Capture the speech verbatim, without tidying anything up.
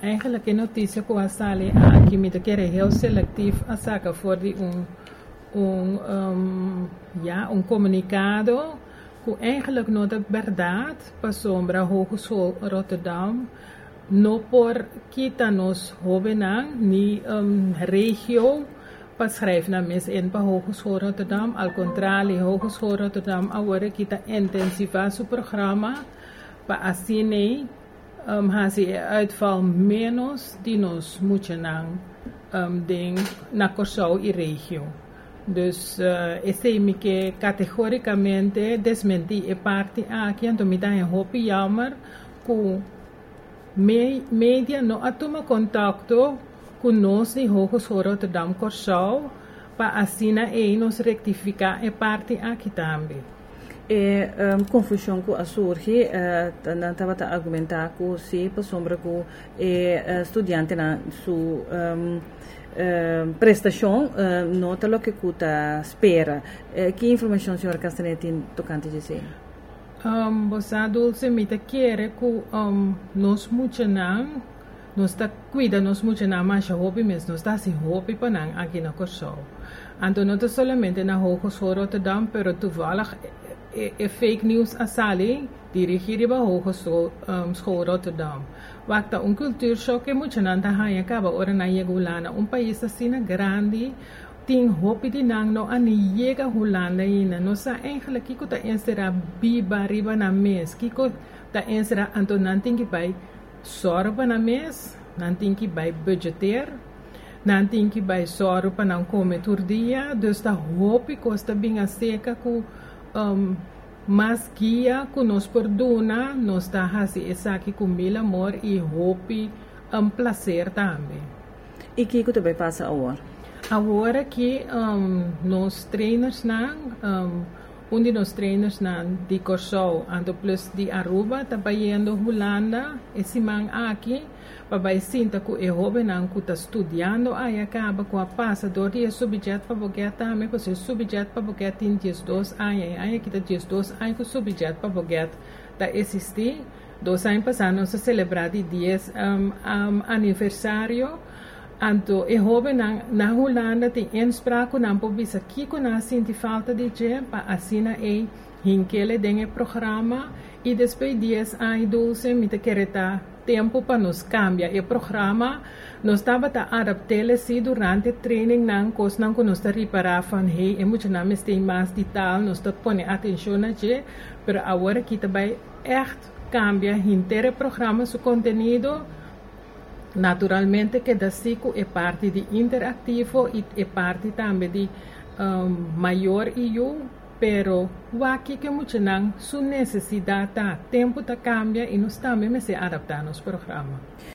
eigenlijk een notitie que sale aqui me que é heel seletief a saca voor die um um, um ja um comunicado que eigenlijk não é verdade para sombra Hogeschool Rotterdam não por kita nos hobenang ni um, regio para schrijven na mes in para Hogeschool Rotterdam, al contrario Hogeschool Rotterdam agora kita intensiva su programa para assim nem um, hace uitval menos die nos moeten um, ding na Curaçao e regio. Dus uh, esse me que categoricamente desmenti e parte aqui então me dá um hopi jammer que me, media não atoma contato com nós de Hogeschool Rotterdam Curaçao para assim aí nos rectificar e parte aqui também. E um, confusão que a surge estava uh, a argumentar que se por sombra que é estudante na su um, uh, prestação uh, nota lo que cuta espera. Uh, que informação a senhora Castanete tocante dizer? Um, você dulce me te quer que um, nós muito não nós está cuida nós muito não mas a hobby mesmo nós está assim hobby para não aqui na Curaçao. Então não é somente na Hogeschool Rotterdam, pero toevallig é fake news a sali dirigir para Hogeschool um, School Rotterdam. Wakta um cultuur shock é muito não tá aí acaba ora na Holanda, um país assim grande tem hopi di nang no ani yega Holanda ina no sa eigenlijk kiko ta ensera biba riba na mes kiko ta ensera anto nanting ki bai sorba na mes nanting ki bai budgeteer nanting ki bai sorba na come tur dia dus ta hopi costa binga seca ku um, mas guia ku nos perdona nos ta hasi esaki ku mil amor e hopi um placer também. E kiko também passa agora? Agora que um, nos trainers na um, um de nos trainers na de Curaçao ando plus de Aruba trabalhando Holanda esse man aqui para sinta que é jovem não que está estudando aí acaba com a passador e subjeto para boquete também porque o subjeto para boquete tem dois anos aí que está dois anos que o subjeto para boquete está existir dois anos passando se celebrar de dez um, um, aniversário. Anto e jovem na, na Holanda tem inspraak na pobisa kiko na sinti falta de je pa asina e hinkele denge programa e depois dias ai dulce mita quereta tempo para nos cambia e programa nos estava a adaptar se durante training nang cos nang nos está reparar van hey e muito na tem mais detal nos está pone atenção na je pero agora kita vai echt cambia inteiro programa su contenido. Naturalmente que da ciclo é parte de interativo e é parte também de um, maior e eu, pero o aqui que muito não sua necessidade tá tempo tá cambia e nós também me se adaptar nos programas.